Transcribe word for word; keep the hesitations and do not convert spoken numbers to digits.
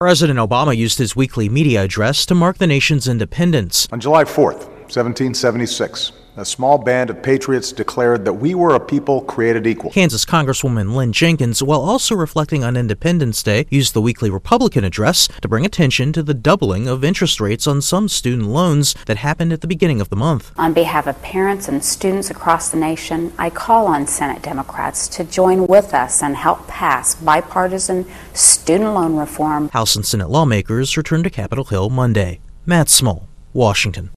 President Obama used his weekly media address to mark the nation's independence. On July fourth, seventeen seventy-six, a small band of patriots declared that we were a people created equal. Kansas Congresswoman Lynn Jenkins, while also reflecting on Independence Day, used the weekly Republican address to bring attention to the doubling of interest rates on some student loans that happened at the beginning of the month. On behalf of parents and students across the nation, I call on Senate Democrats to join with us and help pass bipartisan student loan reform. House and Senate lawmakers return to Capitol Hill Monday. Matt Small, Washington.